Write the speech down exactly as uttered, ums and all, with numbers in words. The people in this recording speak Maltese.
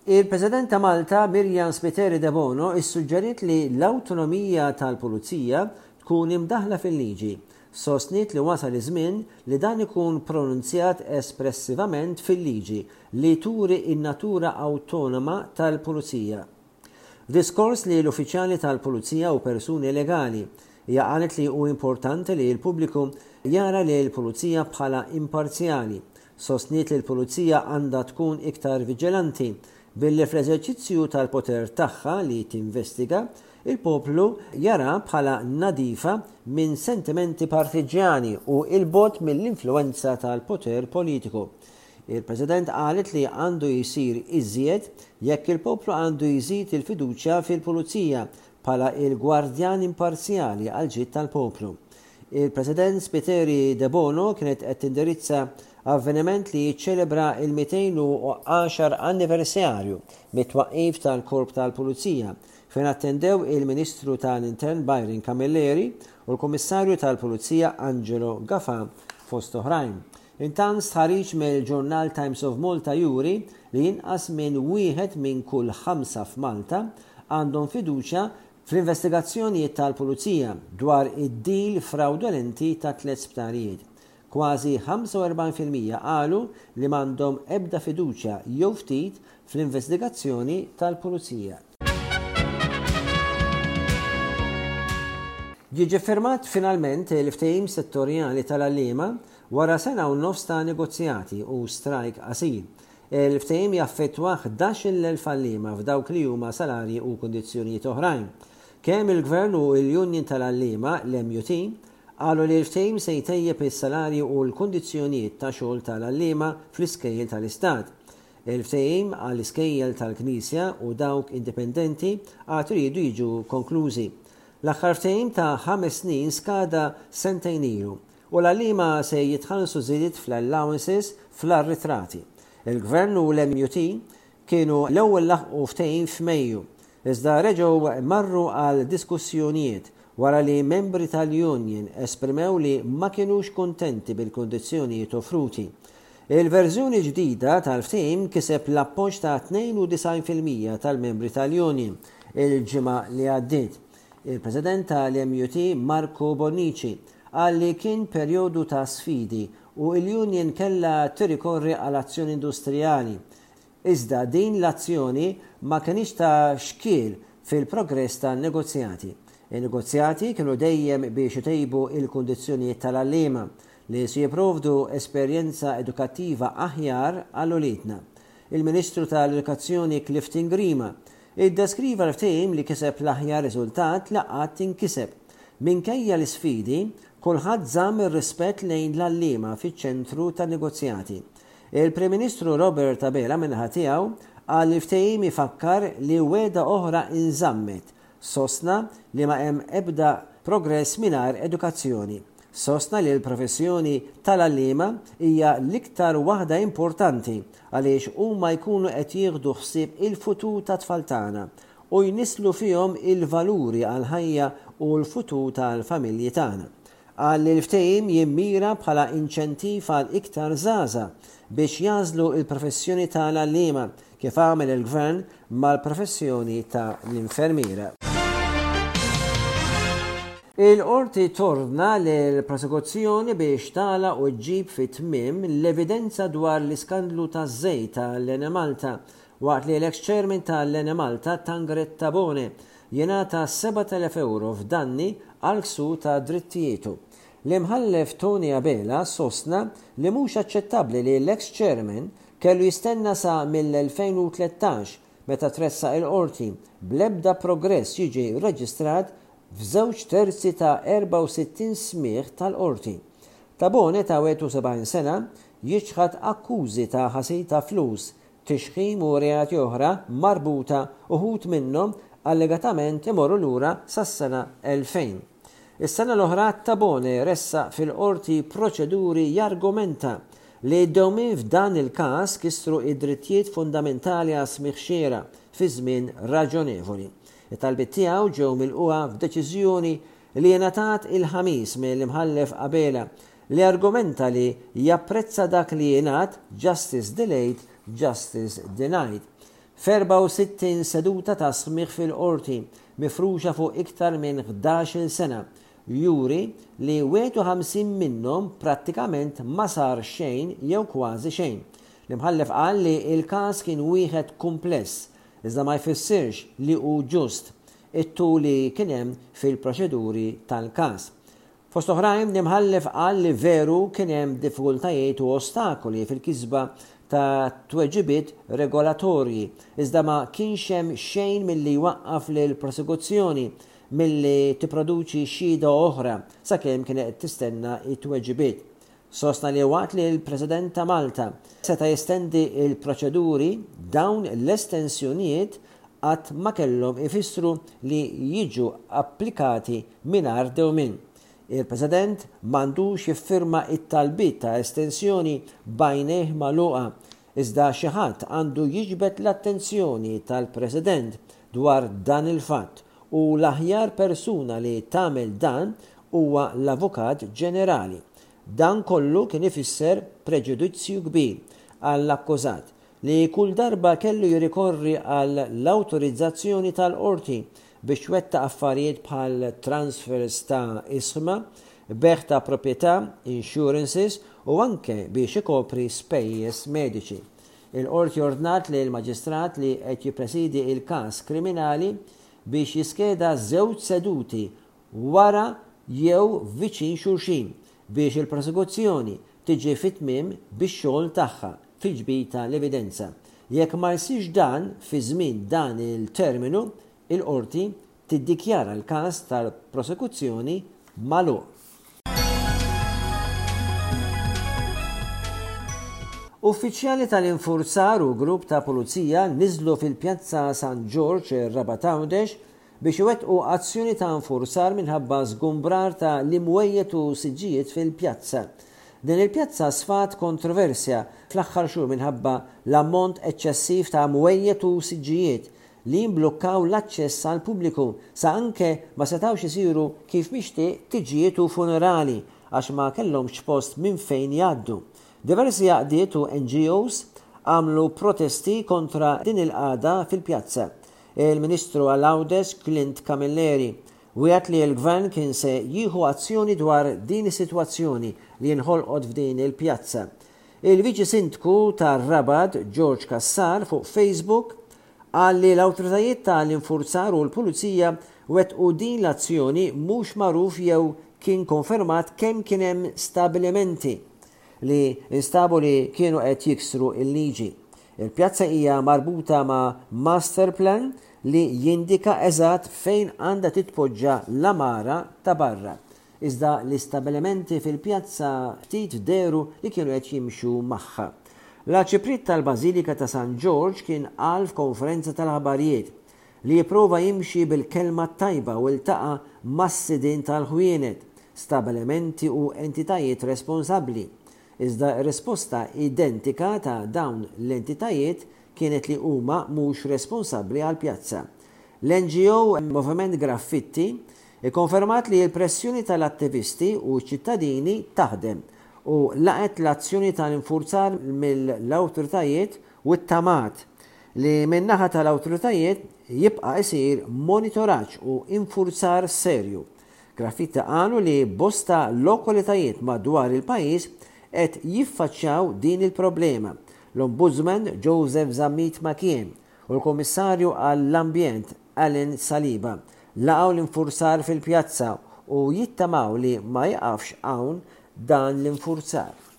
Il-President ta' Malta, Mirjam Spiteri de Bono, issuġġeriet li l-awtonomija tal-Pulizija tkun imdaħla fil-liġi. Sostniet li wasal iż-żmien li dan ikun pronunzjat espressivament fil-liġi li turi in-natura awtonoma tal-Pulizija. Diskors li l-uffiċjali tal-Pulizija u persuni legali jaqalet li hu importanti li l-pubbliku jara li l-Pulizija bħala imparzjali. Sostniet li l-Pulizija għandha tkun iktar viġilanti billi fl-eżerċizzju tal-poter tagħha li tinvestiga il-poplu jara bħala nadifa minn sentimenti partiġjani u il-bot mill-influenza tal-poter politiku. Il-President qalet li għandu jisir iżjed jekk il-poplu għandu jżid il-fiduċja fil-Pulizija bħala il-gwardjan imparzjali għal ġid tal-poplu. Il-President Spiteri de Bono kienet qed tindirizza avveniment li jiċċelebra il-mئتين وعشرة anniversarju mit-twaqqif tal-Korp tal-Pulizija fejn attendew il-Ministru tal-Intern Byron Camilleri u l-Kummissarju tal-Pulizija Angelo Gafà fost oħrajn. Intant stħarriġ mill-ġurnal Times of Malta juri li jinqas minn wieħed minn kull ħamsa f'Malta għandhom fiduċja fl-investigazzjonijiet tal-Pulizija dwar id-dil fraudolenti ta' tliet sptarijiet. Kważi ħamsa u erbgħin fil-mija qalu li m'għandhom ebda fiduċja jew ftit fl-investigazzjoni tal-Pulizija. Ġiġi firmat finalment il-ftehim settorjali tal-għalliema wara sena u nofs ta' negozjati u strajk qasir. Il-ftehim jaffettwa ħdax-il elf għalliema f'dawk li huma salarji u kundizzjonijiet oħrajn. Kemm il-Gvern u l-Union tal-għalliema l-M U T qalu li l-ftehim se jtejjeb is-salarji u l-kundizzjonijiet ta' xogħol tal-għalliema fl-iskejjel tal-Istat. Il-ftehim għall-iskejjel tal-Knisja u dawk indipendenti għad iridu jiġu konklużi. L-aħħar ftehim ta' ħames snin skada sentejn ilu u l-għalliema se jitħallsu żiediet fl-allowances fl-arretrati. Il-Gvern u l-M U T kienu l-ewwel laħqu ftehim f'Mejju, iżda reġgħu marru għal diskussjonijiet wara li membri tal-Union esprimew li ma kienux kontenti bil-kondizzjonijiet offruti. Il-verżjoni ġdida tal-ftehim kiseb l-appoġġ ta' tnejn u design fil-mija tal-membri tal-Union il-ġimgħa li għaddiet. Il-President tal-M U T Marco Bonnici qal li kien perjodu ta' sfidi u l-Union kellha tirrikorri għal azzjoni industrijali. Iżda din l-azzjoni ma kienx ta' xkiel fil-progress tan-negozjati. Il-negozjati kienu dejjem biex itejbu il-kundizzjonijiet tal-għalliema li se jipprovdu esperjenza edukattiva aħjar għall-uliedna. Il-Ministru tal-Edukazzjoni Clifton Grima iddeskriva l-ftehim li kiseb l-aħjar riżultat li qatt inkiseb. Minkejja l-isfidi, kulħadd żamm ir-rispett lejn l-għalliema fiċ-ċentru tan-negozjati. Il-Prim Ministru Robert Abela minħa tiegħu qal li ftehim ifakkar li weda oħra inżammet. Sostna li ma hemm ebda progress mingħajr edukazzjoni. Sostna li l-professjoni tal-għalliema hija l-iktar waħda importanti għaliex huma jkunu qed jieħdu ħsieb il-futur tat-tfal tagħna u jnislu fihom il-valuri għall-ħajja u l-futur tal-familji tagħna. Qal li l-ftehim jimmira bħala inċentiv għal iktar żgħażagħ biex jażlu l-professjoni tal-għalliema kif għamel il-Gvern mal-professjoni tal-infermiera. Il-qorti torna l-prosekuzzjoni biex tala u ġib fit-tmiem l-evidenza dwar l-iskandlu taż-żejt tal-Ene Malta waqt li l-ex-chairman tal-Ene Malta Tangret Tabone jingħata seba' elef euro f'danni għal ksur ta' drittijietu. L-imħallef Tony Abela sostna li mhux aċċettabbli li l-ex-chairman kellu jistenna sa mill-elfejn u tlettax meta tressaq il-qorti bl-ebda progress jiġi rreġistrat f'żewġ terzi ta' erba' u sittin smigħ tal-qorti. Tabone ta' wieħed u sebgħin sena jiġħad akkużi ta' ħasil ta' flus, tixħim u reati oħra marbuta uħud minnhom allegatament imorru lura sas-sena elfejn. Is-sena l-oħra Tabone ressaq fil-qorti proċeduri jargumenta li d-dewmien f'dan il-każ kissru id-drittijiet fundamentali għas smigħ xiera fi żmien raġonevoli. It-talbiet tiegħu ġew milquha f'deċiżjoni li ngħatat il-ħamis mill-imħallef Abela li argumenta li japprezza dak li jingħad justice delayed, justice denied. f'erba' u sittin seduta ta' smigħ fil-qorti mifruxa fuq iktar minn ħdax-il sena juri li wieħed u ħamsin minnhom prattikament ma sar xejn jew kważi xejn. L-imħallef qal li il-każ kien wieħed kumpless iżda ma jfissirx li hu ġust it-tul li kien hemm fil-proċeduri tal-każ. Fost oħrajn l-imħallef qal li veru kien hemm diffikultajiet u ostakoli fil-kisba ta' tweġibiet regolatorji, iżda ma kienx hemm xejn milli waqqaf lil prosekuzzjoni milli tipproduċi xhieda oħra sakemm kienet tistenna t-tweġibiet. Sostna li waqt li l-President ta' Malta seta' jestendi il-proċeduri dawn l-estensjonijiet qatt ma kellhom ifissru li jiġu applikati mingħajr dewmien. Il-President m'għandux jiffirma it-talbiet ta' estensjoni bajnejh magħluqa, iżda xi ħadd għandu jiġbed l-attenzjoni tal-President dwar dan il-fatt u l-aħjar persuna li tagħmel dan huwa l-Avukat Ġenerali. Dan kollu kien ifisser preġudizzju kbir għall-akkużat li kull darba kellu jirikorri għall l-awtorizzazzjoni tal-qorti biex wettaq affarijiet bħal transfers ta' isma, beħ ta' proprjetà, insurances u anke biex ikopri spejjeż mediċi. Il-qorti ordnat li l-maġistrat li qed jippresidi il-każ kriminali biex jiskeda żewġ seduti wara jew viċin xulxin biex il-prosekuzzjoni tiġi fit-tmiem bix-xogħol tagħha fil-ġbita l-evidenza. Jekk ma jsirx dan fi żmien dan il-terminu, il-qorti tiddikjara l-każ tal-prosekuzzjoni magħluq. Uffiċjali tal-infurzar u grupp ta' pulizija niżlu fil-Pjazza San George Rabat Għawdex biex iwettqu azzjoni ta' infurzar minħabba żgumbrar ta' l-imwejjed u siġġijiet fil-pjazza. Din il-pjazza sfat kontroversja fl-aħħar xhur minħabba l-ammont eċċessiv ta' mwejjed u siġġijiet li jimblukkaw l-aċċess għal pubbliku sa anke ma setawx isiru kif mixtieq tiġijiet u funerali għax ma kellhomx post minn fejn jgħaddu. Diversi għaqdiet u N G Os għamlu protesti kontra din il-qagħda fil-pjazza. Il-Ministru għall-Għawdex Clint Camilleri wieħed li l-Gvern kien se jieħu azzjoni dwar din is-sitwazzjoni li nħolqot f'din il-pjazza. Il-Viċi Sindku tar-Rabat George Kassar fuq Facebook qal li l-awtoritajiet tal-infurzar u l-pulizija wettqu din l-azzjoni mhux magħruf jew kien konfermat kemm kien hemm stabilimenti li instabu li kienu qed jiksru l-liġi. Il-pjazza hija marbuta ma' master plan li jindika eżatt fejn għandha titpoġġa l-amara ta' barra. Iżda l-istabilimenti fil-pjazza ftit deru li kienu qed jimxu magħha. L-Arċiprit tal-Bażilika ta' San George kien qal f'konferenza tal-aħbarijiet li jipprova jimxi bil-kelma tajba u ltaqa' mas-sidien tal-ħwienet, stabilimenti u entitajiet responsabbli. Iżda risposta identika ta' dawn l-entitajiet kienet li huma mhux responsabbli għall-pjazza. L-N G O Moviment Graffiti ikkonfermat li l-pressjoni tal-attivisti u ċittadini taħdem u laqet l-azzjoni tal-infurzar mill-awtoritajiet u t-tamat li min-naħa tal-awtoritajiet jibqa' isir monitoraġġ u infurzar serju. Graffiti qalu li bosta lokalitajiet madwar il-pajjiż qed jiffaċċjaw din il-problema. L-Ombudsman Joseph Zammit Makien u l-Komissarju għall-Ambjent Alan Saliba laqgħu l-infurzar fil-pjazza u jittamaw li ma jaqafx hawn dan l-infurzar.